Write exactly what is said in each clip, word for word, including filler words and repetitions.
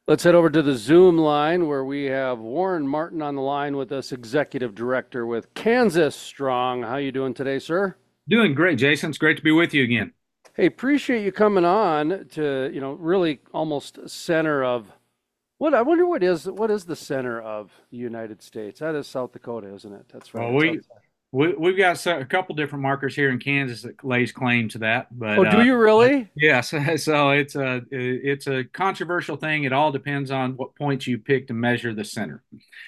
Let's head over to the Zoom line where we have Warren Martin on the line with us, Executive Director with Kansas Strong. How you doing today, sir? Doing great, Jason. It's great to be with you again. Hey, appreciate you coming on to, you know, really almost center of what I wonder what is what is the center of the United States? That is South Dakota, isn't it? That's right. Well, It's we, outside. we we've got so- a couple different markers here in Kansas that lays claim to that, but Oh, do uh, you really? yes, so it's a it's a controversial thing. It all depends on what points you pick to measure the center.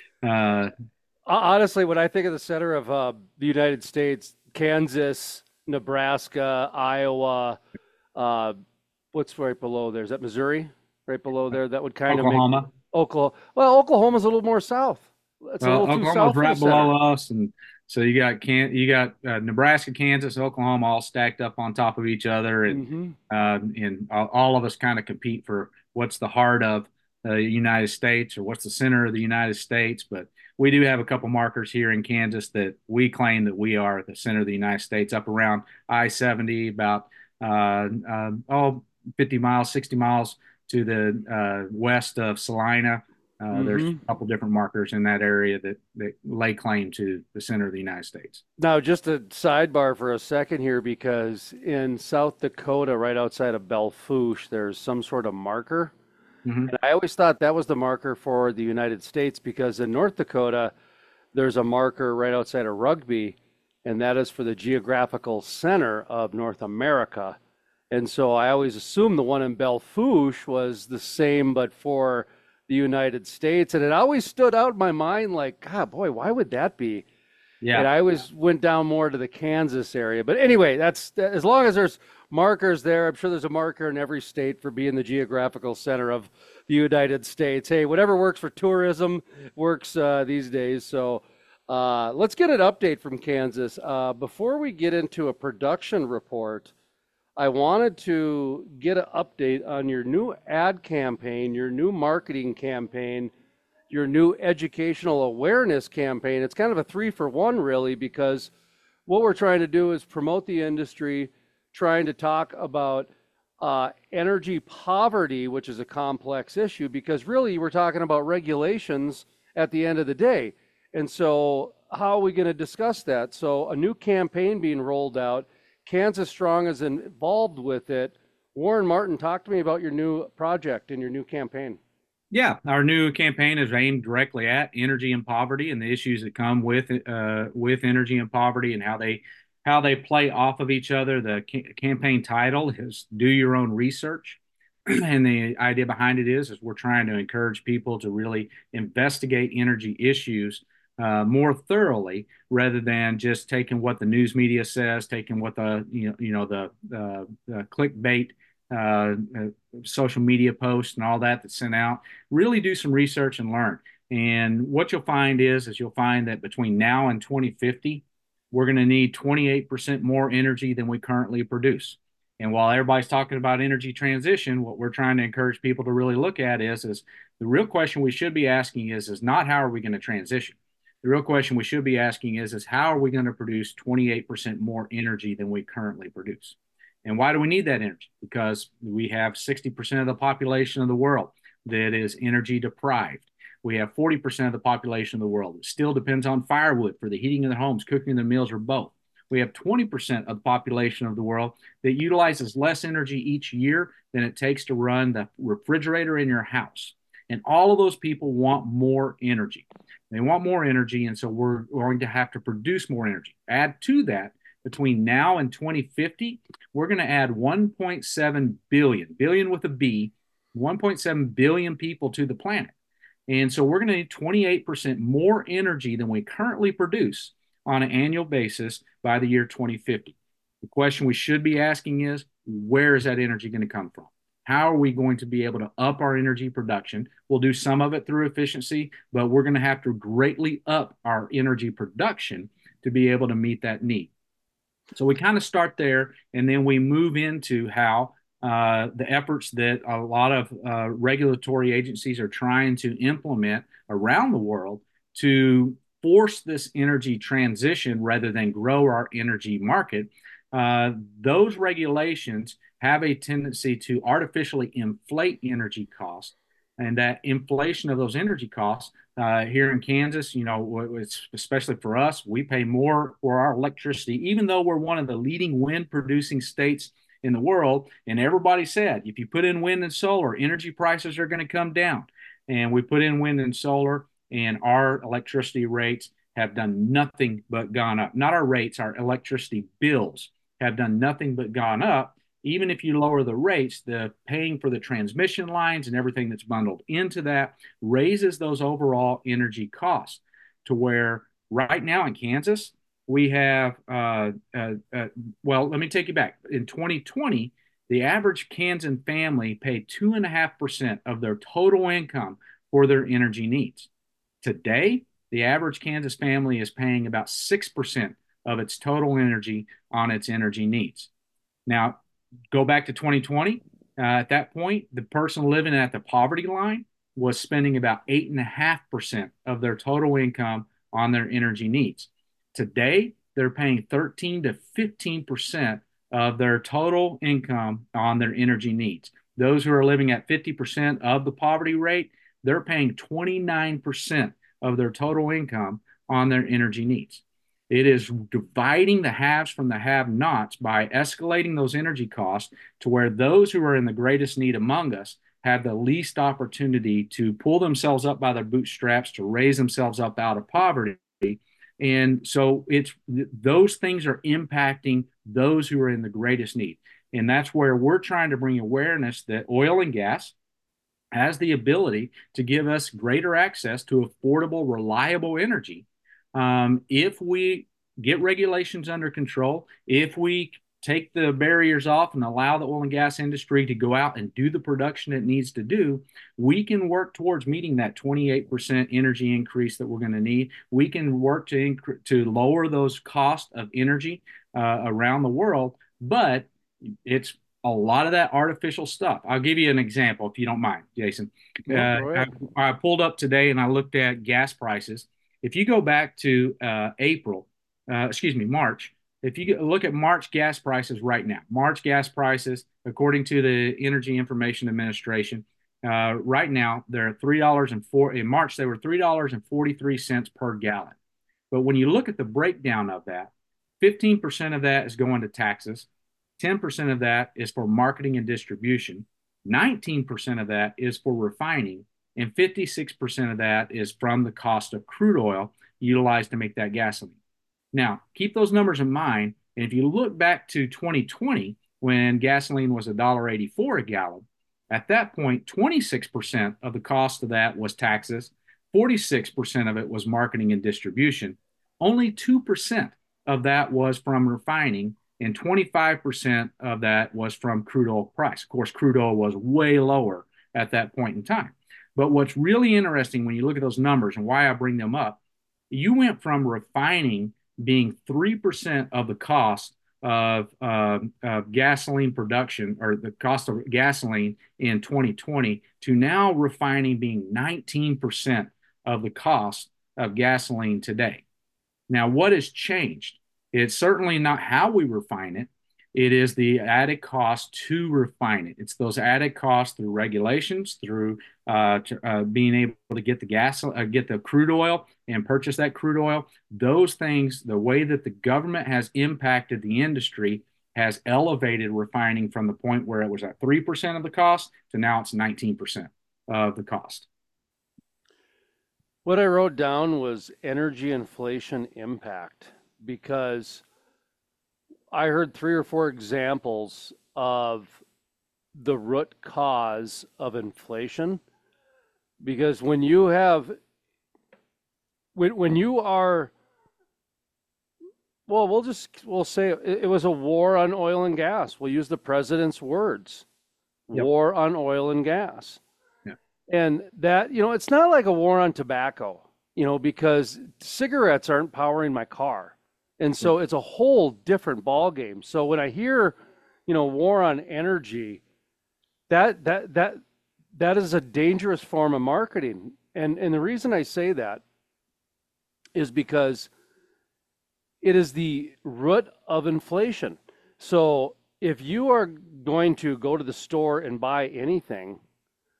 Uh, Honestly, when I think of the center of uh, the United States, Kansas, Nebraska, Iowa, uh, what's right below there? Is that Missouri? Right below there? That would kind of make Oklahoma. Oklahoma. Well, Oklahoma's a little more south. It's a Well, little too Oklahoma's south for the right below center. us, and so you got can you got uh, Nebraska, Kansas, Oklahoma all stacked up on top of each other, and Hmm. uh, and all, all of us kind of compete for what's the heart of the United States or what's the center of the United States. But we do have a couple markers here in Kansas that we claim that we are the center of the United States, up around I seventy, about uh, uh, oh fifty miles, sixty miles to the uh, west of Salina. Uh, there's Hmm. a couple different markers in that area that, that lay claim to the center of the United States. Now, just a sidebar for a second here, because in South Dakota, right outside of Belle Fourche, there's some sort of marker. Hmm. And I always thought that was the marker for the United States because in North Dakota, there's a marker right outside of Rugby, and that is for the geographical center of North America. And so I always assumed the one in Belle Fourche was the same, but for the United States. And it always stood out in my mind like, God, boy, why would that be? And Yeah. I always went down more to the Kansas area. But anyway, that's as long as there's markers there. I'm sure there's a marker in every state for being the geographical center of the United States. Hey, whatever works for tourism works uh, these days. So uh, let's get an update from Kansas. Uh, before we get into a production report, I wanted to get an update on your new ad campaign, your new marketing campaign, your new educational awareness campaign. It's kind of a three for one, really, because what we're trying to do is promote the industry, trying to talk about uh, energy poverty, which is a complex issue, because really we're talking about regulations at the end of the day. And so, how are we going to discuss that? So, a new campaign being rolled out. Kansas Strong is involved with it. Warren Martin, talk to me about your new project and your new campaign. Yeah. Our new campaign is aimed directly at energy and poverty and the issues that come with uh, with energy and poverty and how they how they play off of each other. The ca- campaign title is "Do Your Own Research." And the idea behind it is, is we're trying to encourage people to really investigate energy issues uh, more thoroughly rather than just taking what the news media says, taking what the you know you know the, uh, the clickbait uh, uh, social media posts and all that that's sent out. Really do some research and learn. And what you'll find is, is you'll find that between now and twenty fifty, we're going to need twenty-eight percent more energy than we currently produce. And while everybody's talking about energy transition, what we're trying to encourage people to really look at is, is the real question we should be asking is, is not how are we going to transition? The real question we should be asking is, is how are we going to produce twenty-eight percent more energy than we currently produce? And why do we need that energy? Because we have sixty percent of the population of the world that is energy deprived. We have forty percent of the population of the world that still depends on firewood for the heating of their homes, cooking their meals, or both. We have twenty percent of the population of the world that utilizes less energy each year than it takes to run the refrigerator in your house. And all of those people want more energy. They want more energy, and so we're going to have to produce more energy. Add to that, between now and twenty fifty, we're going to add one point seven billion, billion with a B, one point seven billion people to the planet. And so we're going to need twenty-eight percent more energy than we currently produce on an annual basis by the year twenty fifty. The question we should be asking is, where is that energy going to come from? How are we going to be able to up our energy production? We'll do some of it through efficiency, but we're going to have to greatly up our energy production to be able to meet that need. So we kind of start there, and then we move into how uh, the efforts that a lot of uh, regulatory agencies are trying to implement around the world to force this energy transition rather than grow our energy market. Uh, those regulations have a tendency to artificially inflate energy costs And that inflation of those energy costs uh, here in Kansas, you know, it's, especially for us, we pay more for our electricity, even though we're one of the leading wind producing states in the world. And everybody said, if you put in wind and solar, energy prices are going to come down. And we put in wind and solar, and our electricity rates have done nothing but gone up. Not our rates, our electricity bills have done nothing but gone up. Even if you lower the rates, the paying for the transmission lines and everything that's bundled into that raises those overall energy costs to where right now in Kansas, we have, uh, uh, uh, well, let me take you back. In twenty twenty, the average Kansan family paid two and a half percent of their total income for their energy needs. Today, the average Kansas family is paying about six percent of its total energy on its energy needs. Now, go back to twenty twenty. Uh, at that point, the person living at the poverty line was spending about eight point five percent of their total income on their energy needs. Today, they're paying thirteen to fifteen percent of their total income on their energy needs. Those who are living at fifty percent of the poverty rate, they're paying twenty-nine percent of their total income on their energy needs. It is dividing the haves from the have-nots by escalating those energy costs to where those who are in the greatest need among us have the least opportunity to pull themselves up by their bootstraps, to raise themselves up out of poverty. And so it's those things are impacting those who are in the greatest need. And that's where we're trying to bring awareness that oil and gas has the ability to give us greater access to affordable, reliable energy. Um, if we get regulations under control, if we take the barriers off and allow the oil and gas industry to go out and do the production it needs to do, we can work towards meeting that twenty-eight percent energy increase that we're going to need. We can work to, inc- to lower those costs of energy uh, around the world, but it's a lot of that artificial stuff. I'll give you an example, if you don't mind, Jason. Uh, I, I pulled up today and I looked at gas prices. If you go back to uh, April, uh, excuse me, March, if you look at March gas prices right now, March gas prices, according to the Energy Information Administration, uh, right now they're three dollars and four. In March, they were three dollars and forty-three cents per gallon. But when you look at the breakdown of that, fifteen percent of that is going to taxes, ten percent of that is for marketing and distribution, nineteen percent of that is for refining, and fifty-six percent of that is from the cost of crude oil utilized to make that gasoline. Now, keep those numbers in mind. And if you look back to twenty twenty, when gasoline was one dollar and eighty-four cents a gallon, at that point, twenty-six percent of the cost of that was taxes, forty-six percent of it was marketing and distribution, only two percent of that was from refining, and twenty-five percent of that was from crude oil price. Of course, crude oil was way lower at that point in time. But what's really interesting when you look at those numbers and why I bring them up, you went from refining being three percent of the cost of, uh, of gasoline production, or the cost of gasoline in twenty twenty, to now refining being nineteen percent of the cost of gasoline today. Now, what has changed? It's certainly not how we refine it. It is the added cost to refine it. It's those added costs through regulations, through uh, to, uh, being able to get the gas, uh, get the crude oil and purchase that crude oil. Those things, the way that the government has impacted the industry has elevated refining from the point where it was at three percent of the cost to now it's nineteen percent of the cost. What I wrote down was energy inflation impact, because I heard three or four examples of the root cause of inflation. Because when you have, when, when you are, well, we'll just, we'll say it, it was a war on oil and gas. We'll use the president's words, yep. War on oil and gas. Yeah. And that, you know, it's not like a war on tobacco, you know, because cigarettes aren't powering my car. And so it's a whole different ball game. So when I hear, you know, war on energy, that that that that is a dangerous form of marketing. And and the reason I say that is because it is the root of inflation. So if you are going to go to the store and buy anything,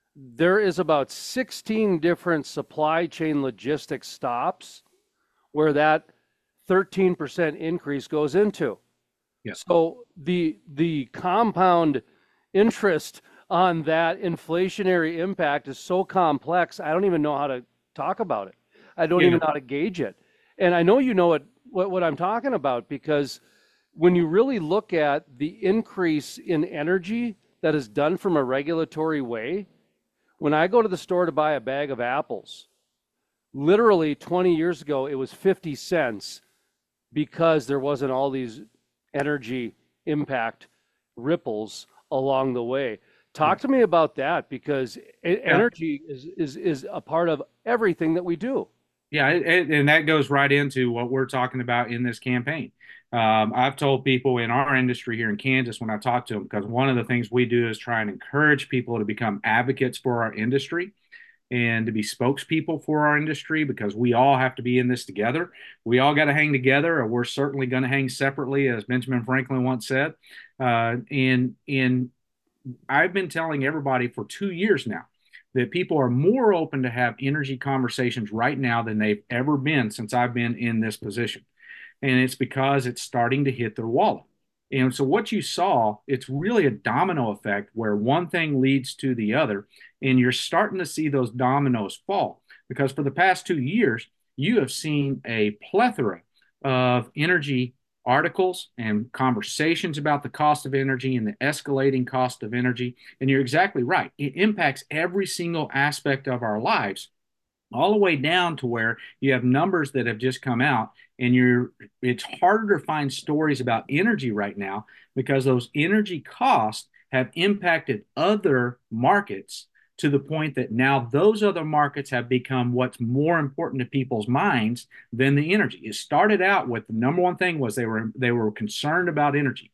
there is about sixteen different supply chain logistics stops where that thirteen percent increase goes into. Yeah. So the the compound interest on that inflationary impact is so complex, I don't even know how to talk about it. I don't Yeah. even know how to gauge it. And I know you know what, what, what I'm talking about because when you really look at the increase in energy that is done from a regulatory way, when I go to the store to buy a bag of apples, literally twenty years ago, it was fifty cents because there wasn't all these energy impact ripples along the way. Yeah. Talk to me about that because e- Yeah. energy is, is, is a part of everything that we do. Yeah, it, it- and that goes right into what we're talking about in this campaign. Um, I've told people in our industry here in Kansas when I talk to them, because one of the things we do is try and encourage people to become advocates for our industry and to be spokespeople for our industry because we all have to be in this together. We all got to hang together, or we're certainly going to hang separately, as Benjamin Franklin once said. Uh, and and I've been telling everybody for two years now that people are more open to have energy conversations right now than they've ever been since I've been in this position. And it's because it's starting to hit their wallet. And so what you saw, it's really a domino effect where one thing leads to the other, and you're starting to see those dominoes fall. Because for the past two years, you have seen a plethora of energy articles and conversations about the cost of energy and the escalating cost of energy. And you're exactly right. It impacts every single aspect of our lives, all the way down to where you have numbers that have just come out, and you're it's harder to find stories about energy right now because those energy costs have impacted other markets to the point that now those other markets have become what's more important to people's minds than the energy. It started out with the number one thing was they were they were concerned about energy.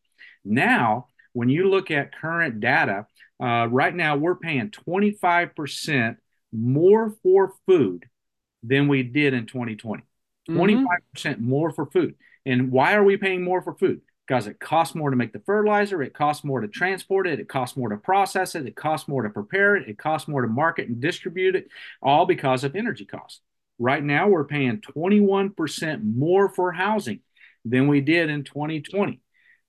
Now when you look at current data, uh, right now we're paying twenty-five percent more for food than we did in twenty twenty. Mm-hmm. twenty-five percent more for food. And why are we paying more for food? Because it costs more to make the fertilizer, it costs more to transport it, it costs more to process it, it costs more to prepare it, it costs more to market and distribute it, all because of energy costs. Right now, we're paying twenty-one percent more for housing than we did in twenty twenty.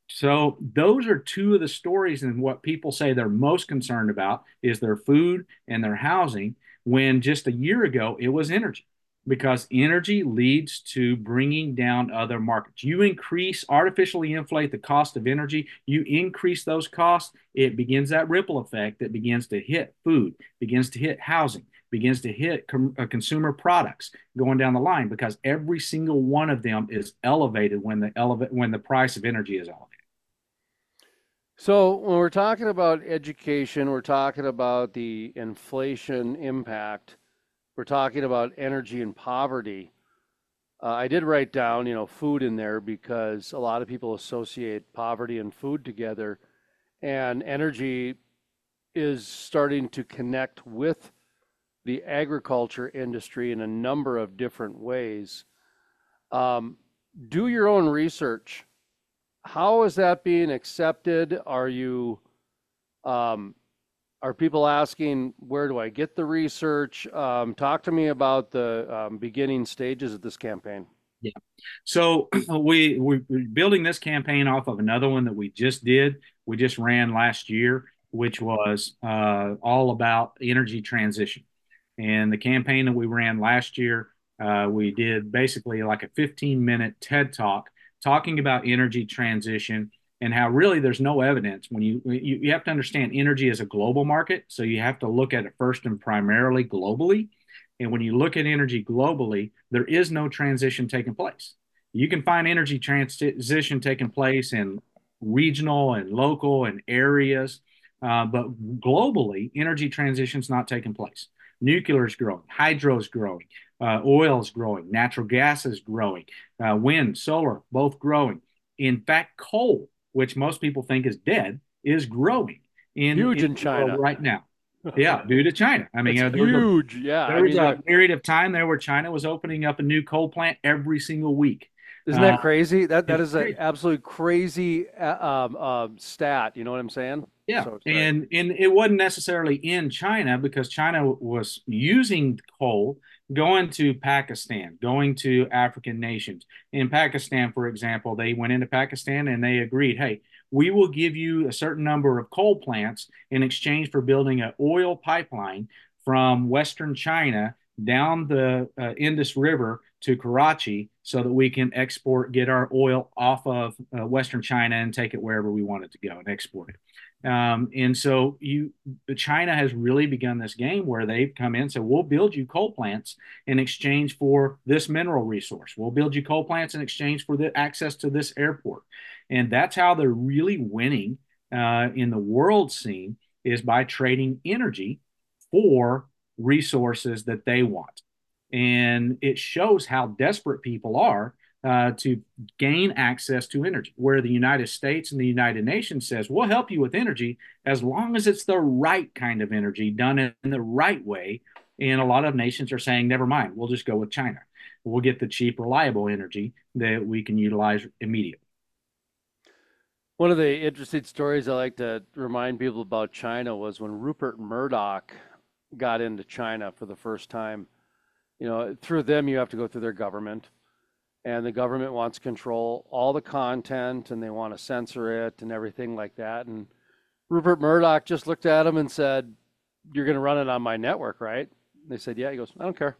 So those are two of the stories, and what people say they're most concerned about is their food and their housing, when just a year ago it was energy, because energy leads to bringing down other markets. You increase, artificially inflate the cost of energy, you increase those costs, it begins that ripple effect that begins to hit food, begins to hit housing, begins to hit com- uh, consumer products going down the line, because every single one of them is elevated when the elevate when the price of energy is elevated. So when we're talking about education, we're talking about the inflation impact, we're talking about energy and poverty. Uh, I did write down, you know, food in there because a lot of people associate poverty and food together, and energy is starting to connect with the agriculture industry in a number of different ways. Um, do your own research. How is that being accepted? Are you, um, are people asking, where do I get the research? Um, talk to me about the um, beginning stages of this campaign. Yeah. So we we- we're building this campaign off of another one that we just did. We just ran last year, which was uh, all about energy transition. And the campaign that we ran last year, uh, we did basically like a fifteen minute TED talk talking about energy transition and how really there's no evidence when you, you you have to understand energy is a global market, so you have to look at it first and primarily globally. And when you look at energy globally, there is no transition taking place. You can find energy transition taking place in regional and local and areas, uh, but globally, energy transition is not taking place. Nuclear is growing, hydro is growing, uh, oil is growing, natural gas is growing, uh, wind, solar, both growing. In fact, coal, which most people think is dead, is growing in, Huge in in the world China. right now. Yeah, due to China. I mean, It's uh, there was a huge. Yeah. there I was mean, a the, period of time there where China was opening up a new coal plant every single week. Isn't Uh, that crazy? That that it's is an crazy. absolutely crazy uh, um, um, stat. You know what I'm saying? Yeah, So exciting. and and it wasn't necessarily in China because China was using coal going to Pakistan, going to African nations. In Pakistan, for example, they went into Pakistan and they agreed, hey, we will give you a certain number of coal plants in exchange for building an oil pipeline from Western China down the uh, Indus River to Karachi so that we can export, get our oil off of uh, Western China and take it wherever we want it to go and export it. Um, and so you, China has really begun this game where they've come in and said, we'll build you coal plants in exchange for this mineral resource. We'll build you coal plants in exchange for the access to this airport. And that's how they're really winning uh, in the world scene is by trading energy for resources that they want. And it shows how desperate people are uh, to gain access to energy, where the United States and the United Nations says, we'll help you with energy as long as it's the right kind of energy done in the right way. And a lot of nations are saying, never mind, we'll just go with China. We'll get the cheap, reliable energy that we can utilize immediately. One of the interesting stories I like to remind people about China was when Rupert Murdoch got into China for the first time. You know, through them, you have to go through their government, and the government wants to control all the content and they want to censor it and everything like that. And Rupert Murdoch just looked at him and said, "You're going to run it on my network, right?" They said, "Yeah." He goes, "I don't care.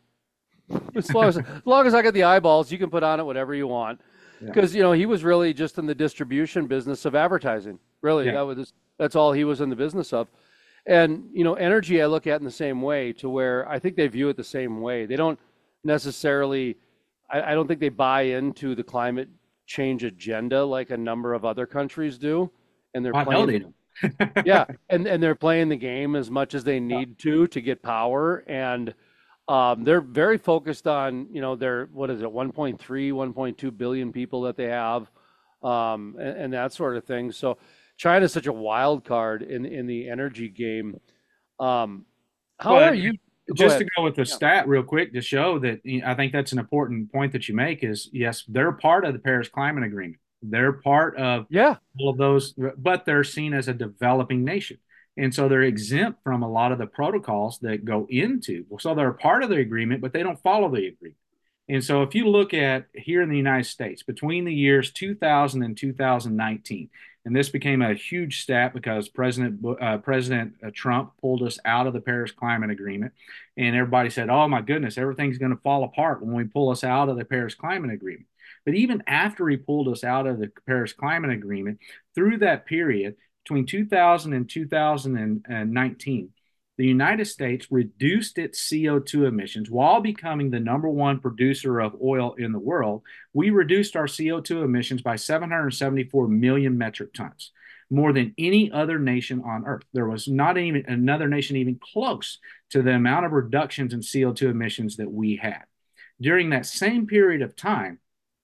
As long as, as long as I get the eyeballs, you can put on it whatever you want." Yeah. Because, you know, he was really just in the distribution business of advertising. Really, Yeah. that was that's all he was in the business of. And, you know, energy I look at in the same way, to where I think they view it the same way. They don't necessarily, I, I don't think they buy into the climate change agenda like a number of other countries do. And they're I know playing they the, don't. yeah, and, and they're playing the game as much as they Yeah. need to to get power. And um, they're very focused on, you know, their, what is it, one point three, one point two billion people that they have, um, and, and that sort of thing. So China's such a wild card in in the energy game. Um, how Well, are you? Go just to ahead. go with the Yeah. stat real quick to show that you know, I think that's an important point that you make is yes, they're part of the Paris Climate Agreement. They're part of Yeah. all of those, but they're seen as a developing nation. And so they're exempt from a lot of the protocols that go into. So they're part of the agreement, but they don't follow the agreement. And so if you look at here in the United States, between the years two thousand and two thousand nineteen, and this became a huge stat because President uh, President uh, Trump pulled us out of the Paris Climate Agreement, and everybody said, "Oh my goodness, everything's going to fall apart when we pull us out of the Paris Climate Agreement." But even after he pulled us out of the Paris Climate Agreement, through that period between two thousand and two thousand nineteen, the United States reduced its C O two emissions while becoming the number one producer of oil in the world. We reduced our C O two emissions by seven hundred seventy-four million metric tons, more than any other nation on earth. There was not even another nation even close to the amount of reductions in C O two emissions that we had. During that same period of time,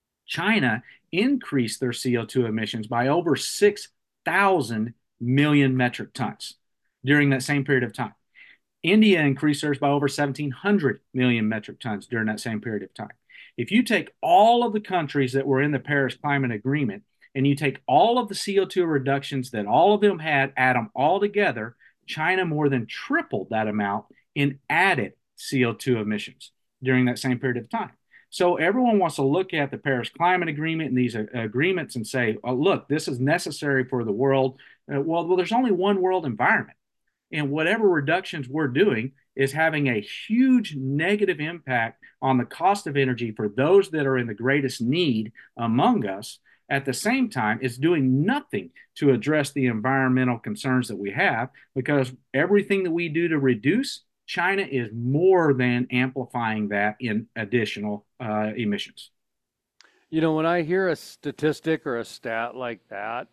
China increased their C O two emissions by over six thousand million metric tons during that same period of time. India increased theirs by over seventeen hundred million metric tons during that same period of time. If you take all of the countries that were in the Paris Climate Agreement and you take all of the C O two reductions that all of them had, add them all together, China more than tripled that amount in added C O two emissions during that same period of time. So everyone wants to look at the Paris Climate Agreement and these uh, agreements and say, oh, look, this is necessary for the world. Uh, well, well, there's only one world environment. And whatever reductions we're doing is having a huge negative impact on the cost of energy for those that are in the greatest need among us. At the same time, it's doing nothing to address the environmental concerns that we have because everything that we do to reduce, China is more than amplifying that in additional uh, emissions. You know, when I hear a statistic or a stat like that,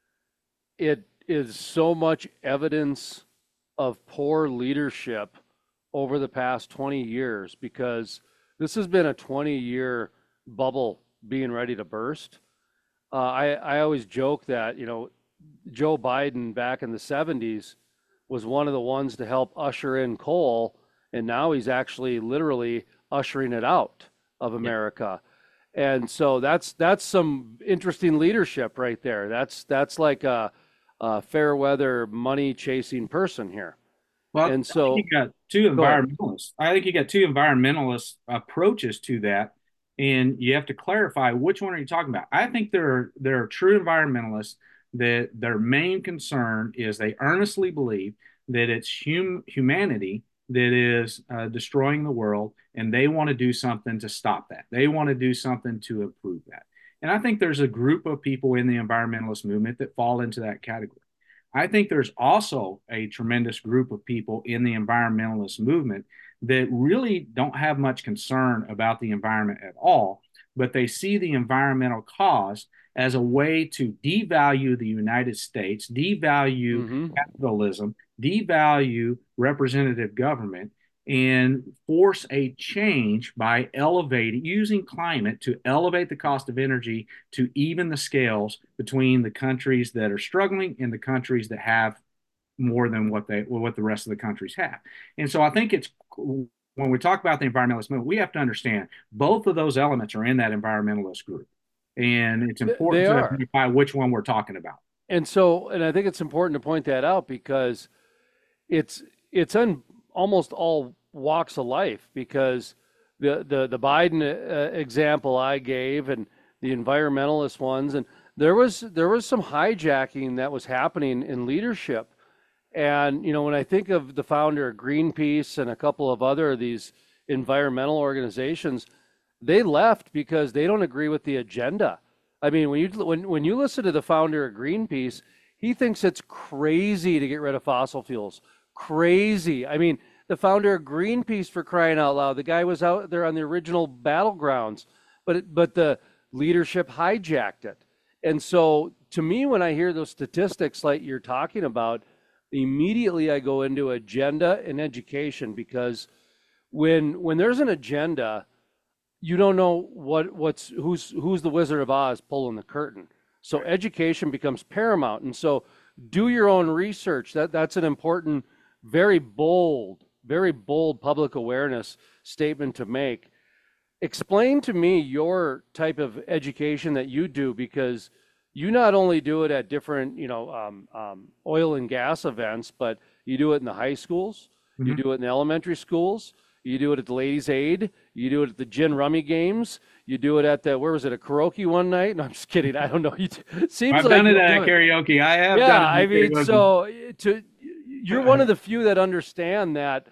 it is so much evidence of poor leadership over the past twenty years, because this has been a twenty year bubble being ready to burst. Uh, I, I always joke that, you know, Joe Biden back in the seventies was one of the ones to help usher in coal, and now he's actually literally ushering it out of Yeah. America. And so that's that's some interesting leadership right there. That's that's like a, a fair weather money chasing person here. Well, And I think you so got two go ahead. environmentalists. I think you got two environmentalist approaches to that, and you have to clarify which one are you talking about. I think there are there are true environmentalists that their main concern is they earnestly believe that it's hum humanity that is uh, destroying the world, and they want to do something to stop that. They want to do something to improve that. And I think there's a group of people in the environmentalist movement that fall into that category. I think there's also a tremendous group of people in the environmentalist movement that really don't have much concern about the environment at all, but they see the environmental cause as a way to devalue the United States, devalue Hmm. capitalism, devalue representative government, and force a change by elevating, using climate to elevate the cost of energy to even the scales between the countries that are struggling and the countries that have more than what they well, what the rest of the countries have. And so I think it's when we talk about the environmentalist movement, we have to understand both of those elements are in that environmentalist group. And it's important They to are. identify which one we're talking about. And so, and I think it's important to point that out because it's it's in almost all walks of life because the the the Biden uh, example I gave and the environmentalist ones and there was there was some hijacking that was happening in leadership. And you know, when I think of the founder of Greenpeace and a couple of other of these environmental organizations, they left because they don't agree with the agenda. I mean, when you when when you listen to the founder of Greenpeace, he thinks it's crazy to get rid of fossil fuels. Crazy. I mean, the founder of Greenpeace, for crying out loud, the guy was out there on the original battlegrounds, but it, but the leadership hijacked it. And so, to me, when I hear those statistics like you're talking about, immediately I go into agenda and education because when when there's an agenda, you don't know what what's who's who's the Wizard of Oz pulling the curtain. So education becomes paramount. And so do your own research. That that's an important, very bold, very bold public awareness statement to make. Explain to me your type of education that you do because you not only do it at different, you know, um, um, oil and gas events, but you do it in the high schools, you Mm-hmm. do it in the elementary schools, you do it at the Ladies Aid, you do it at the gin rummy games, you do it at the where was it a karaoke one night? No, I'm just kidding. I don't know. You, it seems I've like done it you'll at do it. karaoke. I have Yeah, done it I mean, at karaoke. so to you're one of the few that understand that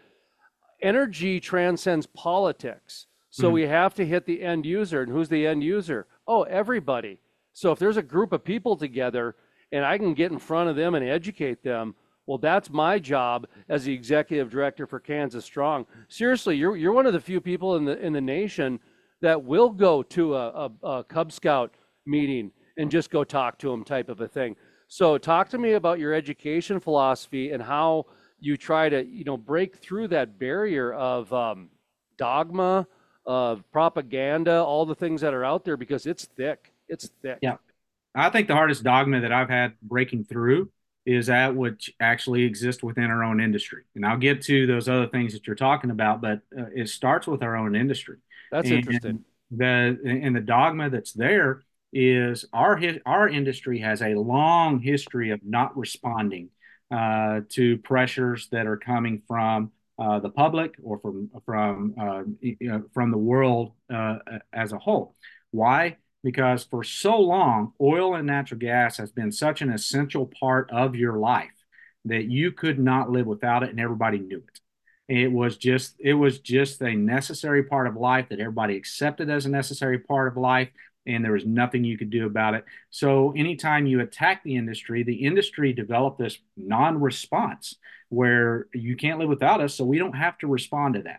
energy transcends politics. So Mhm. we have to hit the end user. And who's the end user? Oh, everybody. So if there's a group of people together and I can get in front of them and educate them, well, that's my job as the executive director for Kansas Strong. Seriously, you're you're one of the few people in the in the nation that will go to a, a, a Cub Scout meeting and just go talk to them type of a thing. So talk to me about your education philosophy and how you try to, you know, break through that barrier of um, dogma, of propaganda, all the things that are out there because it's thick. It's thick. Yeah. I think the hardest dogma that I've had breaking through is that which actually exists within our own industry. And I'll get to those other things that you're talking about, but uh, it starts with our own industry. That's interesting. And the and the dogma that's there is our our industry has a long history of not responding uh, to pressures that are coming from uh, the public or from from uh, you know, from the world uh, as a whole. Why? Because for so long, oil and natural gas has been such an essential part of your life that you could not live without it, and everybody knew it. It was just it was just a necessary part of life that everybody accepted as a necessary part of life, and there was nothing you could do about it. So anytime you attack the industry, the industry developed this non-response where you can't live without us, so we don't have to respond to that.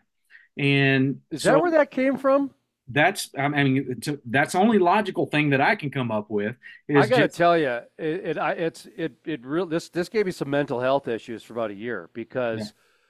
And Is that so where that came from? that's I mean to, that's the only logical thing that I can come up with I is got to just tell you, it, it I it's it it real this this gave me some mental health issues for about a year yeah. because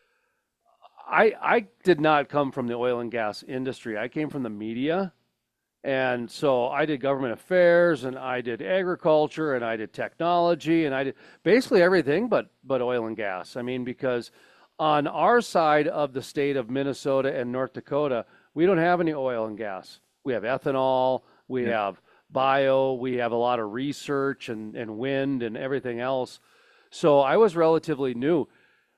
I I did not come from the oil and gas industry. I came from the media. And so I did government affairs and I did agriculture and I did technology and I did basically everything but but oil and gas. I mean, because on our side of the state of Minnesota and North Dakota, we don't have any oil and gas. we have ethanol, we Yep. have bio, we have a lot of research and, and wind and everything else. So I was relatively new.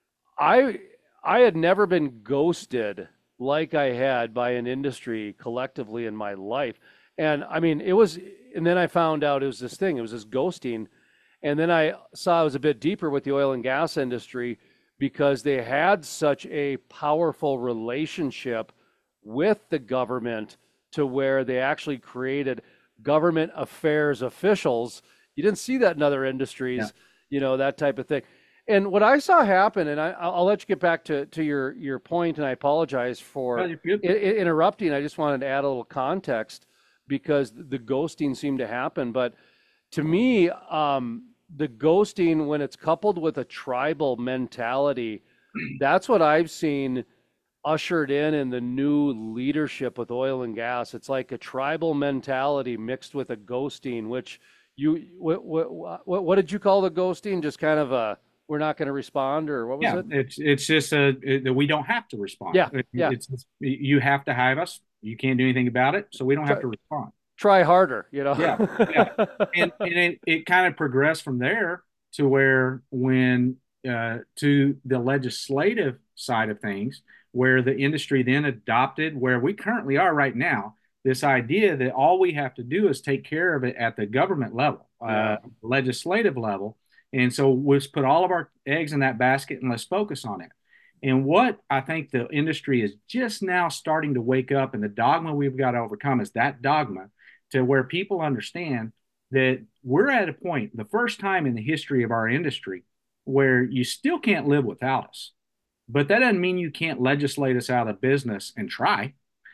I I had never been ghosted like I had by an industry collectively in my life. And I mean, it was, and then I found out it was this thing, it was this ghosting. And then I saw it was a bit deeper with the oil and gas industry because they had such a powerful relationship with the government to where they actually created government affairs officials. You didn't see that in other Yeah. industries, you know, that type of thing. And what I saw happen, and I, I'll let you get back to, to your, your point, and I apologize Well, for you're good. I- I- interrupting. I just wanted to add a little context because the ghosting seemed to happen. But to me, um, the ghosting, when it's coupled with a tribal mentality, that's what I've seen ushered in in the new leadership with oil and gas. It's like a tribal mentality mixed with a ghosting, which you, what, what, what, what did you call the ghosting? Just kind of a, we're not going to respond, or what was Yeah, it? it's it's just a it, that we don't have to respond. Yeah, It- yeah. it's, it's you have to have us. You can't do anything about it, so we don't have Try, to respond. try harder, you know? Yeah, yeah, and and it, it kind of progressed from there to where when uh, to the legislative side of things, where the industry then adopted where we currently are right now, this idea that all we have to do is take care of it at the government level, uh, Yeah. legislative level, and so let's put all of our eggs in that basket and let's focus on it. And what I think the industry is just now starting to wake up, and the dogma we've got to overcome is that dogma to where people understand that we're at a point, the first time in the history of our industry, where you still can't live without us. But that doesn't mean you can't legislate us out of business and try.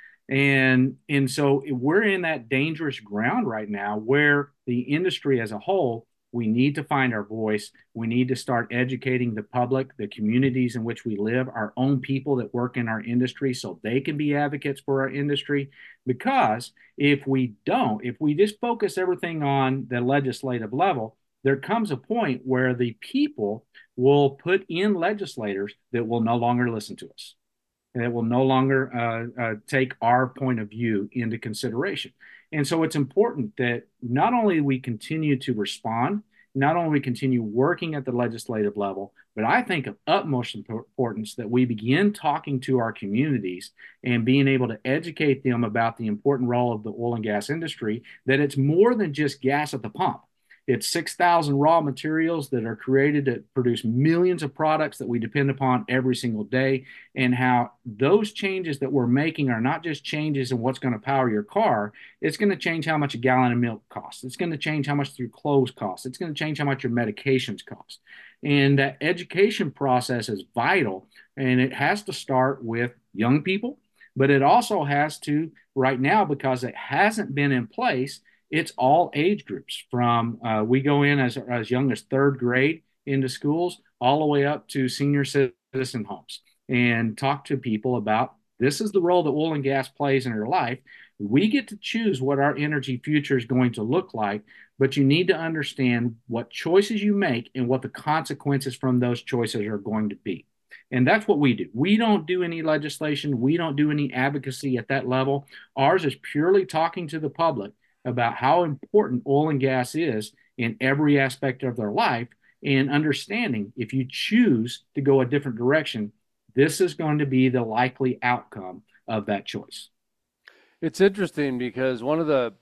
And and so we're in that dangerous ground right now where the industry as a whole, we need to find our voice. We need to start educating the public, the communities in which we live, our own people that work in our industry so they can be advocates for our industry. Because if we don't, if we just focus everything on the legislative level, there comes a point where the people will put in legislators that will no longer listen to us, and it will no longer uh, uh, take our point of view into consideration. And so it's important that not only we continue to respond, not only we continue working at the legislative level, but I think of utmost importance that we begin talking to our communities and being able to educate them about the important role of the oil and gas industry, that it's more than just gas at the pump. It's six thousand raw materials that are created to produce millions of products that we depend upon every single day, and how those changes that we're making are not just changes in what's going to power your car. It's going to change how much a gallon of milk costs. It's going to change how much your clothes cost. It's going to change how much your medications cost. And that education process is vital, and it has to start with young people, but it also has to, right now, because it hasn't been in place, it's all age groups from uh, we go in as, as young as third grade into schools all the way up to senior citizen homes and talk to people about this is the role that oil and gas plays in your life. We get to choose what our energy future is going to look like, but you need to understand what choices you make and what the consequences from those choices are going to be. And that's what we do. We don't do any legislation. We don't do any advocacy at that level. Ours is purely talking to the public about how important oil and gas is in every aspect of their life, and understanding if you choose to go a different direction, this is going to be the likely outcome of that choice. It's interesting because one of the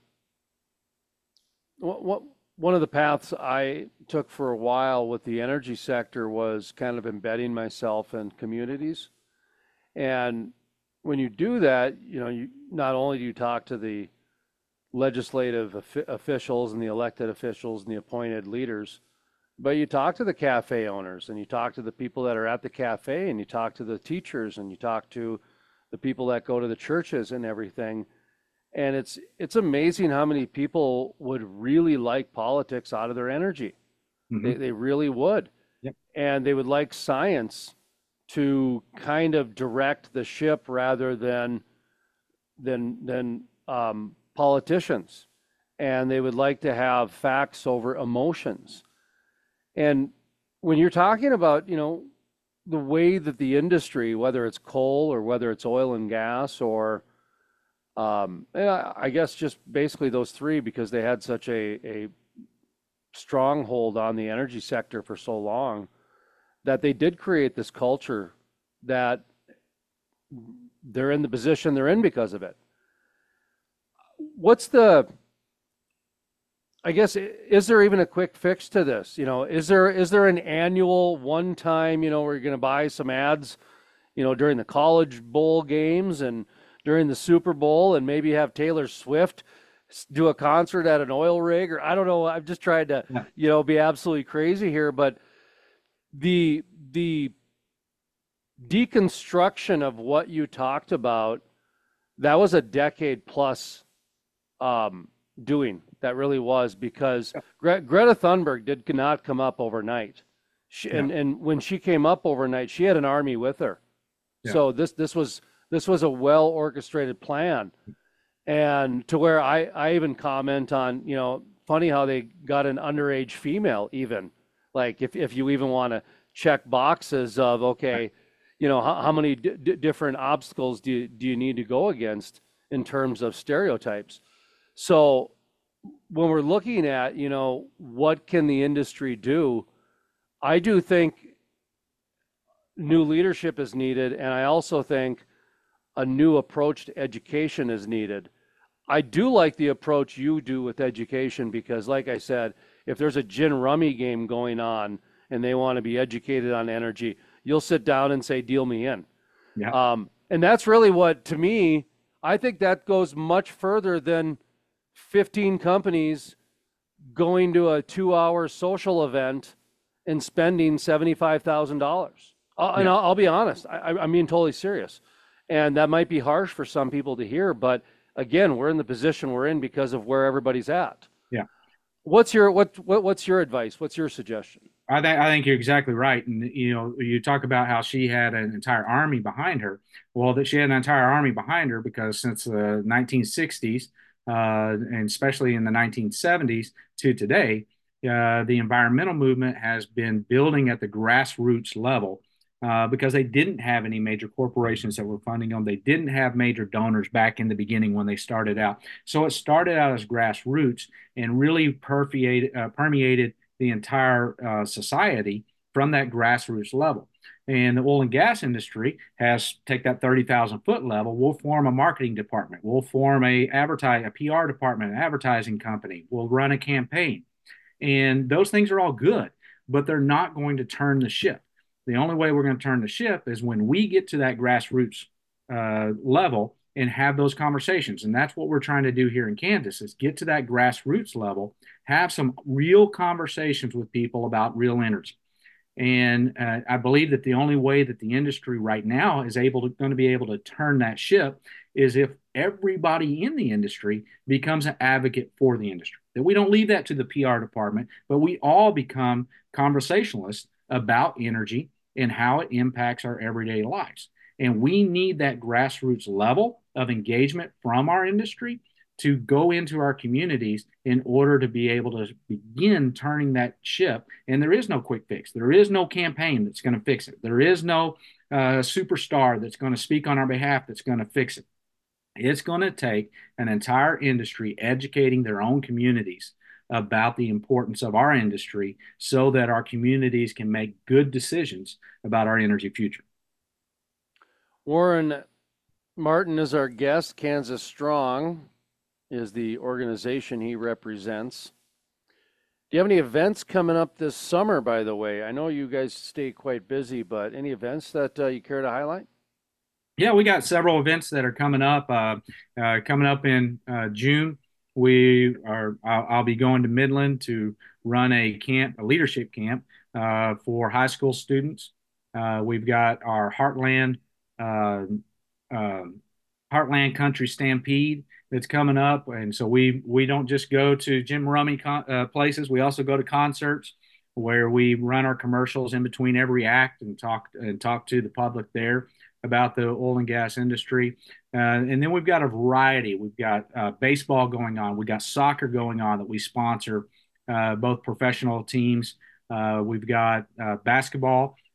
what, one of the paths I took for a while with the energy sector was kind of embedding myself in communities. And when you do that, you know, you not only do you talk to the legislative officials and the elected officials and the appointed leaders, but you talk to the cafe owners and you talk to the people that are at the cafe and you talk to the teachers and you talk to the people that go to the churches and everything. And it's it's amazing how many people would really like politics out of their energy. They Mm-hmm. they really would. Yep. And they would like science to kind of direct the ship rather than than than um, politicians. And they would like to have facts over emotions. And when you're talking about, you know, the way that the industry, whether it's coal or whether it's oil and gas or Um, and I, I guess just basically those three because they had such a, a stronghold on the energy sector for so long that they did create this culture that they're in the position they're in because of it. What's the, I guess, is there even a quick fix to this? You know, is there is there an annual one time, you know, where you're going to buy some ads, you know, during the college bowl games and during the Super Bowl and maybe have Taylor Swift do a concert at an oil rig or I don't know. I've just tried to, Yeah. you know, be absolutely crazy here, but the the deconstruction of what you talked about, that was a decade plus um, doing. That really was because Gre- Greta Thunberg did not come up overnight. She, Yeah. and and when she came up overnight, she had an army with her. Yeah. So this this was this was a well orchestrated plan. And to where I I even comment on, you know, funny how they got an underage female even. Like if if you even want to check boxes of Right. okay, you know, how, how many d- d- different obstacles do you, do you need to go against in terms of stereotypes? So when we're looking at, you know, what can the industry do? I do think new leadership is needed, and I also think a new approach to education is needed. I do like the approach you do with education because, like I said, if there's a gin rummy game going on and they want to be educated on energy, you'll sit down and say, deal me in. Yeah. Um, and that's really what, to me, I think that goes much further than fifteen companies going to a two hour social event and spending seventy-five thousand dollars. Uh, and Yeah. I'll, I'll be honest, I, I'm being totally serious. And that might be harsh for some people to hear, but again, we're in the position we're in because of where everybody's at. Yeah. What's your what, what what's your advice? What's your suggestion? I think I think you're exactly right. And you know, you talk about how she had an entire army behind her. Well, that she had an entire army behind her because since the nineteen sixties, uh, and especially in the nineteen seventies to today, uh, the environmental movement has been building at the grassroots level. Uh, because they didn't have any major corporations that were funding them. They didn't have major donors back in the beginning when they started out. So it started out as grassroots and really permeated, uh, permeated the entire uh, society from that grassroots level. And the oil and gas industry has take that thirty thousand foot level. We'll form a marketing department. We'll form a advertise a P R department, an advertising company. We'll run a campaign, and those things are all good, but they're not going to turn the ship. The only way we're going to turn the ship is when we get to that grassroots uh, level and have those conversations. And that's what we're trying to do here in Kansas is get to that grassroots level, have some real conversations with people about real energy. And uh, I believe that the only way that the industry right now is able to going to be able to turn that ship is if everybody in the industry becomes an advocate for the industry. That we don't leave that to the P R department, but we all become conversationalists about energy and how it impacts our everyday lives. And we need that grassroots level of engagement from our industry to go into our communities in order to be able to begin turning that ship. And there is no quick fix. There is no campaign that's going to fix it. There is no uh, superstar that's going to speak on our behalf that's going to fix it. It's going to take an entire industry educating their own communities about the importance of our industry so that our communities can make good decisions about our energy future. Warren Martin is our guest. Kansas Strong is the organization he represents. Do you have any events coming up this summer, by the way? I know you guys stay quite busy, but any events that uh, you care to highlight? Yeah, we got several events that are coming up. Uh, uh, coming up in uh, June, we are. I'll, I'll be going to Midland to run a camp, a leadership camp uh, for high school students. Uh, we've got our Heartland, uh, um Heartland Country Stampede that's coming up, and so we we don't just go to Jim Rummy con- uh, places. We also go to concerts where we run our commercials in between every act and talk and talk to the public there about the oil and gas industry. Uh, and then we've got a variety. We've got uh, baseball going on. We've got soccer going on that we sponsor, uh, both professional teams. Uh, we've got uh, basketball.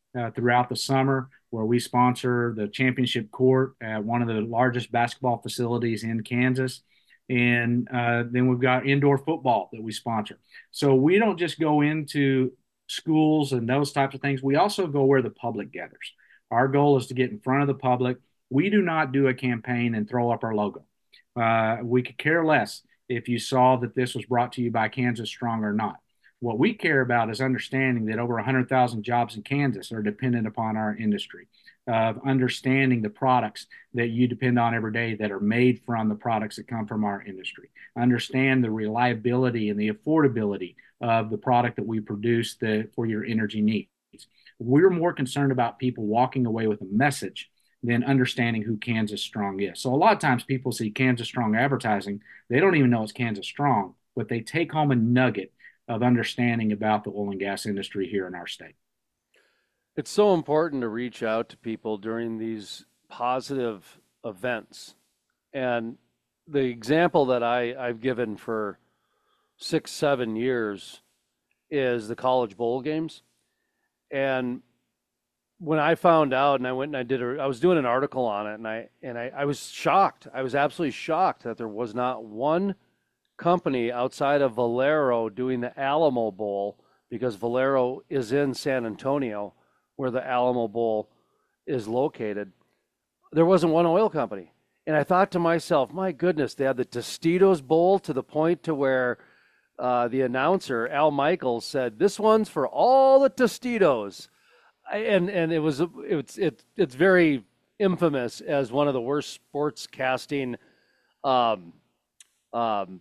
uh, throughout the summer, where we sponsor the championship court at one of the largest basketball facilities in Kansas. And uh, then we've got indoor football that we sponsor. So we don't just go into schools and those types of things. We also go where the public gathers. Our goal is to get in front of the public. We do not do a campaign and throw up our logo. Uh, we could care less if you saw that this was brought to you by Kansas Strong or not. What we care about is understanding that over one hundred thousand jobs in Kansas are dependent upon our industry, of understanding the products that you depend on every day that are made from the products that come from our industry. Understand the reliability and the affordability of the product that we produce the, for your energy needs. We're more concerned about people walking away with a message than understanding who Kansas Strong is. So a lot of times people see Kansas Strong advertising, they don't even know it's Kansas Strong, but they take home a nugget of understanding about the oil and gas industry here in our state. It's so important to reach out to people during these positive events. And the example that I, I've given for six, seven years is the college bowl games. And when I found out and I went and I did a, I was doing an article on it and I and I, I was shocked. I was absolutely shocked that there was not one company outside of Valero doing the Alamo Bowl, because Valero is in San Antonio where the Alamo Bowl is located. There wasn't one oil company. And I thought to myself, my goodness, they had the Tostitos Bowl to the point to where uh, the announcer, Al Michaels, said, "This one's for all the Tostitos." I, and and it was it's it, it's very infamous as one of the worst sports casting um, um,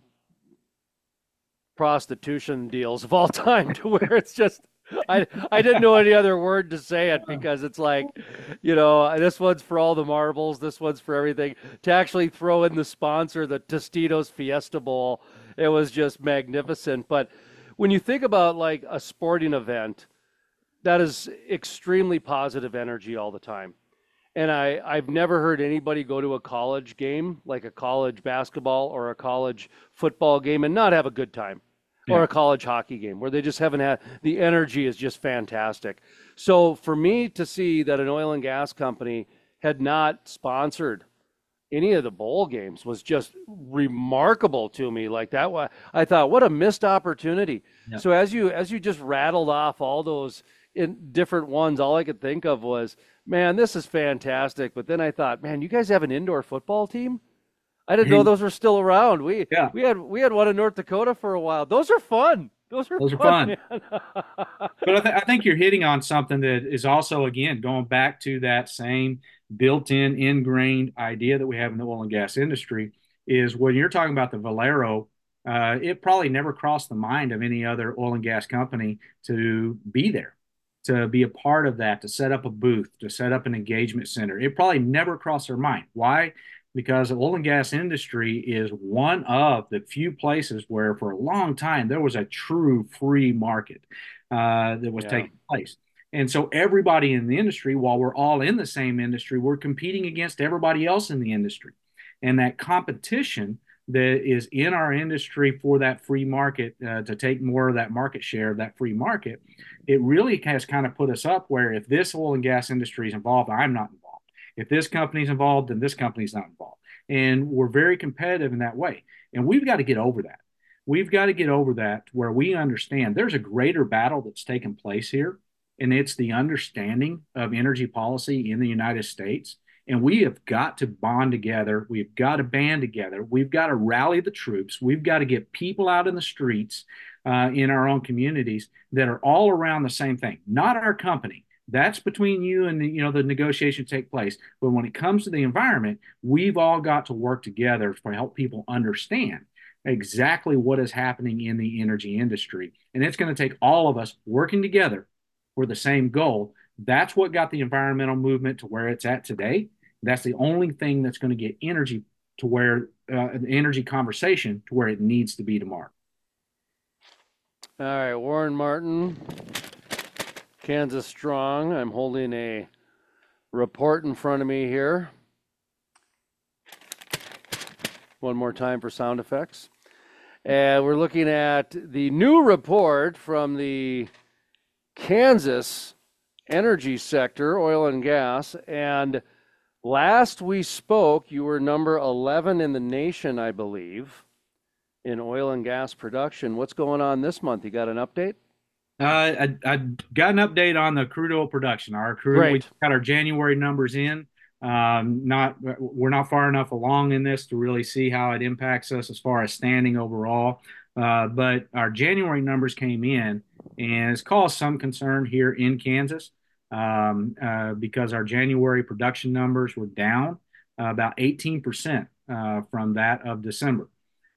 prostitution deals of all time, to where it's just I I didn't know any other word to say it, because it's like, you know, this one's for all the marbles, this one's for everything. To actually throw in the sponsor, the Tostitos Fiesta Bowl, it was just magnificent. But when you think about like a sporting event, that is extremely positive energy all the time. And I, I've never heard anybody go to a college game, like a college basketball or a college football game, and not have a good time. Or Yeah. a college hockey game where they just haven't had, the energy is just fantastic. So for me to see that an oil and gas company had not sponsored any of the bowl games was just remarkable to me. Like that, wa- I thought, what a missed opportunity. Yeah. So as you as you just rattled off all those in different ones, all I could think of was, man, this is fantastic. But then I thought, man, you guys have an indoor football team? I didn't know those were still around. We Yeah. we had we had one in North Dakota for a while. Those are fun. Those are Those are fun, fun. man. But I, th- I think you're hitting on something that is also, again, going back to that same built-in, ingrained idea that we have in the oil and gas industry, is when you're talking about the Valero, uh, it probably never crossed the mind of any other oil and gas company to be there, to be a part of that, to set up a booth, to set up an engagement center. It probably never crossed their mind. Why? Because the oil and gas industry is one of the few places where for a long time there was a true free market uh, that was Yeah. taking place. And so everybody in the industry, while we're all in the same industry, we're competing against everybody else in the industry. And that competition that is in our industry for that free market, uh, to take more of that market share of that free market, it really has kind of put us up where if this oil and gas industry is involved, I'm not involved. If this company's involved, then this company's not involved. And we're very competitive in that way. And we've got to get over that. We've got to get over that where we understand there's a greater battle that's taken place here, and it's the understanding of energy policy in the United States. And we have got to bond together. We've got to band together. We've got to rally the troops. We've got to get people out in the streets uh, in our own communities that are all around the same thing, not our company. That's between you and the, you know, the negotiations take place. But when it comes to the environment, we've all got to work together to help people understand exactly what is happening in the energy industry. And it's going to take all of us working together for the same goal. That's what got the environmental movement to where it's at today. That's the only thing that's going to get energy to where uh, the energy conversation to where it needs to be tomorrow. All right, Warren Martin, Kansas Strong. I'm holding a report in front of me here. One more time for sound effects. And we're looking at the new report from the Kansas energy sector, oil and gas. And last we spoke, you were number eleven in the nation, I believe, in oil and gas production. What's going on this month? You got an update? Uh, I, I got an update on the crude oil production. Our crude, we Great. got our January numbers in. Um, not we're not far enough along in this to really see how it impacts us as far as standing overall. Uh, but our January numbers came in, and it's caused some concern here in Kansas um, uh, because our January production numbers were down uh, about eighteen percent uh, from that of December.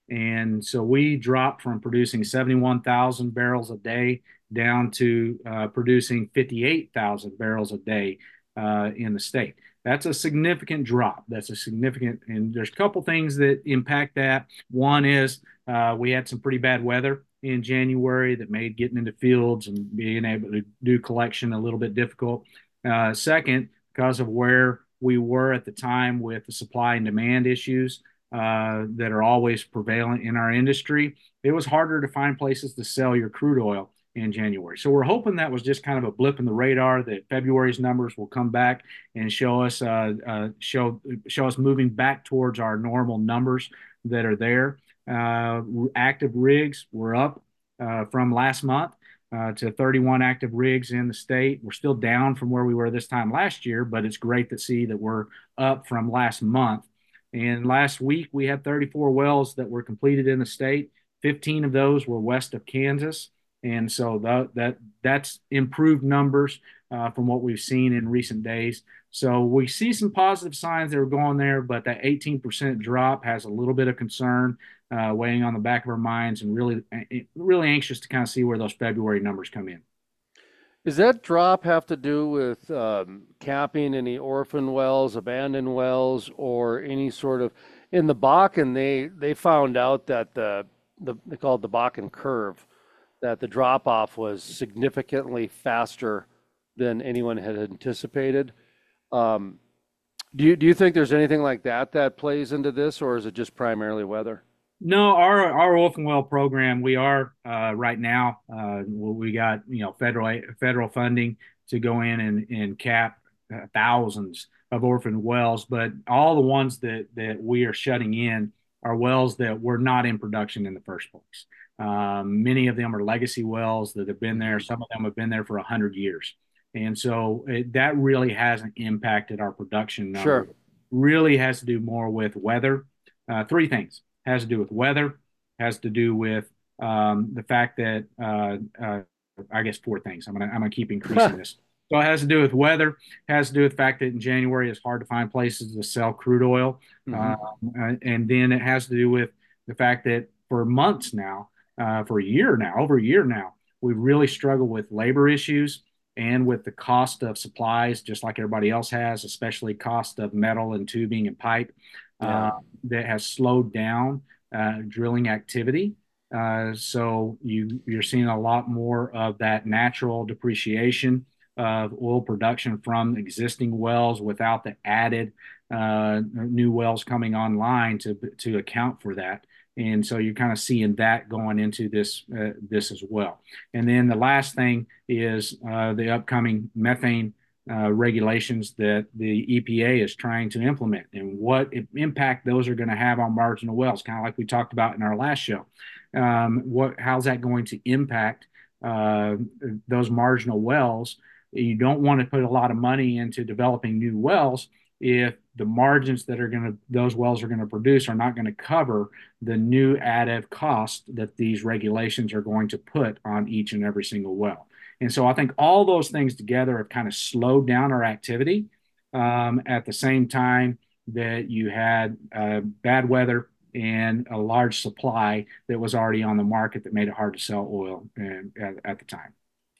And so we dropped from producing seventy-one thousand barrels a day down to uh, producing fifty-eight thousand barrels a day uh, in the state. That's a significant drop. That's a significant, and there's a couple things that impact that. One is uh, we had some pretty bad weather in January that made getting into fields and being able to do collection a little bit difficult. Uh, second, because of where we were at the time with the supply and demand issues uh, that are always prevalent in our industry, it was harder to find places to sell your crude oil in January. So we're hoping that was just kind of a blip in the radar, that February's numbers will come back and show us uh, uh, show show us moving back towards our normal numbers that are there. Uh, active rigs were up uh, from last month uh, to thirty-one active rigs in the state. We're still down from where we were this time last year, but it's great to see that we're up from last month. And last week, we had thirty-four wells that were completed in the state. fifteen of those were west of Kansas. And so that, that that's improved numbers uh, from what we've seen in recent days. So we see some positive signs that are going there, but that eighteen percent drop has a little bit of concern uh, weighing on the back of our minds, and really, really anxious to kind of see where those February numbers come in. Does that drop have to do with um, capping any orphan wells, abandoned wells, or any sort of in the Bakken? They they found out that the the they call it the Bakken curve, that the drop off was significantly faster than anyone had anticipated. Um, do you do you think there's anything like that that plays into this, or is it just primarily weather? No, our our orphan well program, we are uh, right now. Uh, we got you know federal federal funding to go in and and cap uh, thousands of orphan wells, but all the ones that that we are shutting in are wells that were not in production in the first place. Um, many of them are legacy wells that have been there. Some of them have been there for a hundred years, and so it, that really hasn't impacted our production number. Sure. Really has to do more with weather. Uh, three things: has to do with weather, has to do with um, the fact that uh, uh, I guess four things. I'm gonna I'm gonna keep increasing this. So it has to do with weather, has to do with the fact that in January it's hard to find places to sell crude oil, Hmm. uh, and then it has to do with the fact that for months now, uh, for a year now, over a year now, we've really struggled with labor issues and with the cost of supplies, just like everybody else has, especially cost of metal and tubing and pipe Yeah. uh, that has slowed down uh, drilling activity. Uh, so you you're seeing a lot more of that natural depreciation of oil production from existing wells without the added uh, new wells coming online to to account for that. And so you're kind of seeing that going into this uh, this as well. And then the last thing is uh, the upcoming methane uh, regulations that the E P A is trying to implement, and what impact those are going to have on marginal wells, kind of like we talked about in our last show. Um, what, how's that going to impact uh, those marginal wells? You don't want to put a lot of money into developing new wells if the margins that are going to those wells are going to produce are not going to cover the new additive cost that these regulations are going to put on each and every single well. And so I think all those things together have kind of slowed down our activity um, at the same time that you had uh, bad weather and a large supply that was already on the market that made it hard to sell oil and, at, at the time.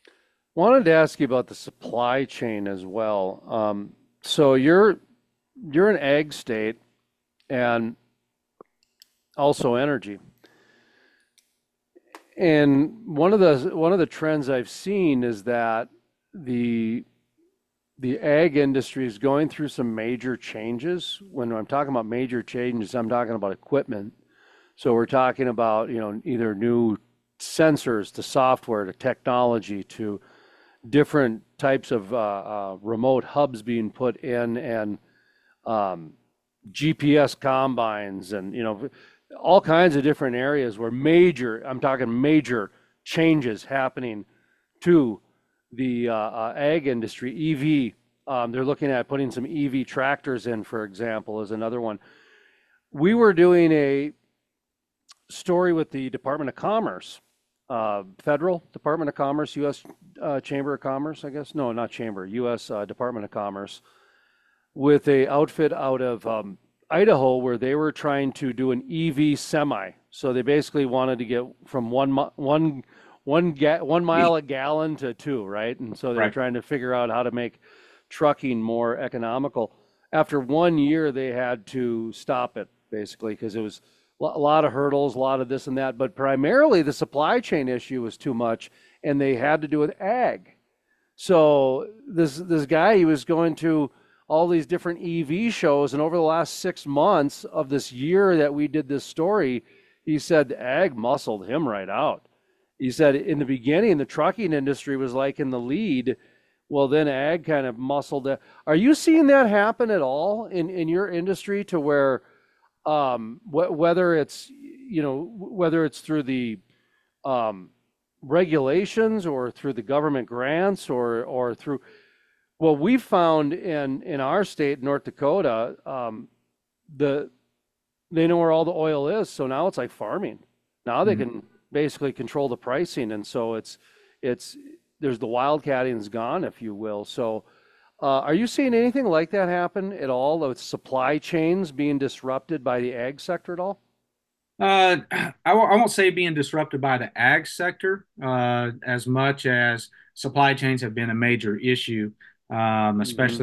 Wanted to ask you about the supply chain as well. Um, so you're you're an ag state and also energy. And one of the one of the trends I've seen is that the the ag industry is going through some major changes. When I'm talking about major changes, I'm talking about equipment. So we're talking about, you know, either new sensors to software to technology to different types of uh, uh, remote hubs being put in, and um, G P S combines, and you know, all kinds of different areas where major, I'm talking major changes happening to the uh, uh, ag industry. E V, um, they're looking at putting some E V tractors in, for example, is another one. We were doing a story with the Department of Commerce, uh, Federal Department of Commerce, U S uh, Chamber of Commerce, I guess. No, not Chamber, U S uh, Department of Commerce, with a outfit out of um, Idaho where they were trying to do an E V semi. So they basically wanted to get from one one one ga- one mile a gallon to two, right? And so they were Right. trying to figure out how to make trucking more economical. After one year, they had to stop it basically because it was a lot of hurdles, a lot of this and that. But primarily, the supply chain issue was too much, and they had to do with ag. So this this guy, he was going to all these different E V shows, and over the last six months of this year that we did this story, he said ag muscled him right out. He said in the beginning, the trucking industry was like in the lead. Well, then ag kind of muscled it. Are you seeing that happen at all in, in your industry to where um, wh- whether it's you know whether it's through the um, regulations or through the government grants or or through well, we found in in our state, North Dakota, um, the they know where all the oil is, so now it's like farming. Now they Mhm. can basically control the pricing, and so it's it's there's the wildcatting's gone, if you will. So, uh, are you seeing anything like that happen at all, with supply chains being disrupted by the ag sector at all? Uh, I w- I won't say being disrupted by the ag sector uh, as much as supply chains have been a major issue, um, Hmm. especially,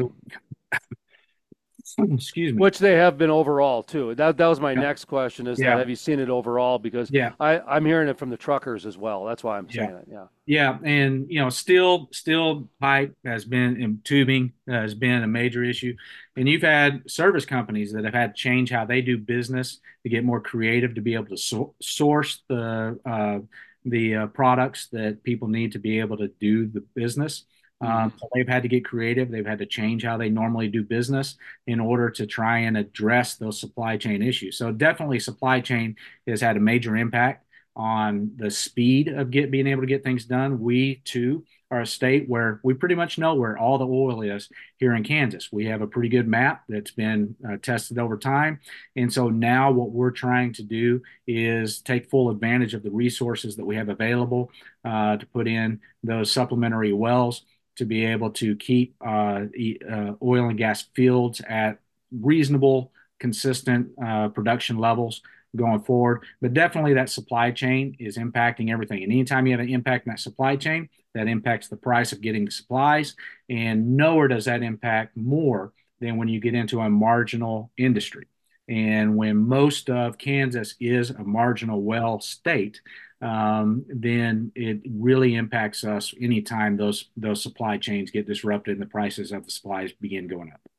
excuse me. Which they have been overall too. That that was my Yeah, next question, is that yeah, have you seen it overall? Because yeah, I, I'm hearing it from the truckers as well. That's why I'm yeah. saying it. Yeah. Yeah, and you know, steel steel pipe has been and tubing has been a major issue, and you've had service companies that have had to change how they do business to get more creative to be able to so source the uh, the uh, products that people need to be able to do the business. Um, Hmm. so they've had to get creative. They've had to change how they normally do business in order to try and address those supply chain issues. So definitely, supply chain has had a major impact on the speed of get being able to get things done. We too are a state where we pretty much know where all the oil is here in Kansas. We have a pretty good map that's been uh, tested over time. And so now what we're trying to do is take full advantage of the resources that we have available uh, to put in those supplementary wells to be able to keep uh, uh, oil and gas fields at reasonable, consistent uh, production levels going forward. But definitely that supply chain is impacting everything. And anytime you have an impact in that supply chain, that impacts the price of getting the supplies. And nowhere does that impact more than when you get into a marginal industry. And when most of Kansas is a marginal well state, um, then it really impacts us anytime those those supply chains get disrupted and the prices of the supplies begin going up.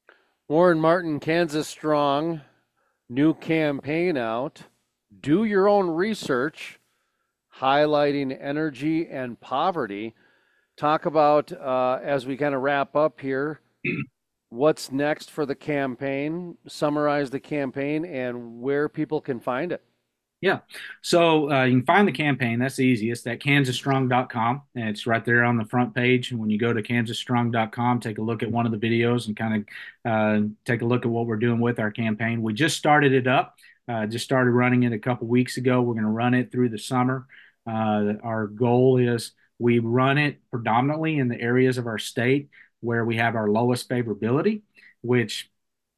Warren Martin, Kansas Strong, new campaign out. Do your own research, highlighting energy and poverty. Talk about, uh, as we kind of wrap up here, what's next for the campaign, summarize the campaign, and where people can find it. Yeah. So uh, you can find the campaign. That's easy. It's at kansas strong dot com. And it's right there on the front page. And when you go to kansas strong dot com, take a look at one of the videos and kind of uh, take a look at what we're doing with our campaign. We just started it up, uh, just started running it a couple weeks ago. We're going to run it through the summer. Uh, our goal is we run it predominantly in the areas of our state where we have our lowest favorability, which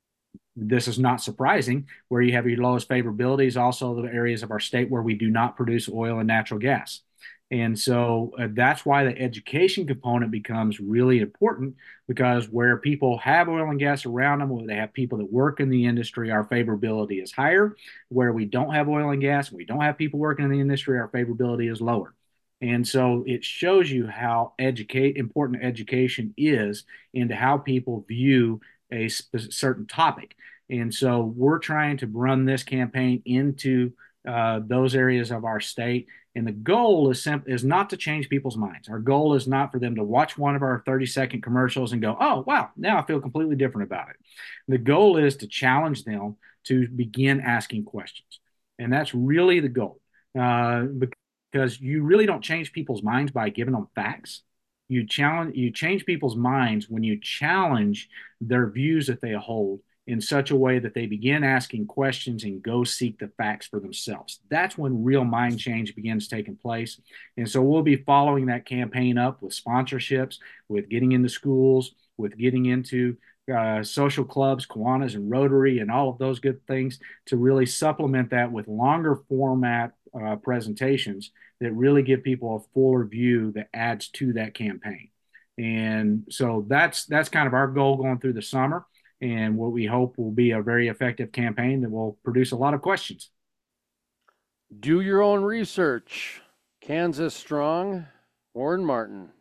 this is not surprising. Where you have your lowest favorability is also the areas of our state where we do not produce oil and natural gas. And so uh, that's why the education component becomes really important, because where people have oil and gas around them, where they have people that work in the industry, our favorability is higher. Where we don't have oil and gas, we don't have people working in the industry, our favorability is lower. And so it shows you how educate important education is into how people view a sp- certain topic. And so we're trying to run this campaign into uh, those areas of our state And the goal is simple is not to change people's minds. Our goal is not for them to watch one of our thirty second commercials and go, oh, wow, now I feel completely different about it. The goal is to challenge them to begin asking questions. And that's really the goal. Uh, because you really don't change people's minds by giving them facts. You challenge, you change people's minds when you challenge their views that they hold in such a way that they begin asking questions and go seek the facts for themselves. That's when real mind change begins taking place. And so we'll be following that campaign up with sponsorships, with getting into schools, with getting into uh, social clubs, Kiwanis and Rotary, and all of those good things to really supplement that with longer format uh, presentations that really give people a fuller view that adds to that campaign. And so that's that's kind of our goal going through the summer, and what we hope will be a very effective campaign that will produce a lot of questions. Do your own research. Kansas Strong, Warren Martin.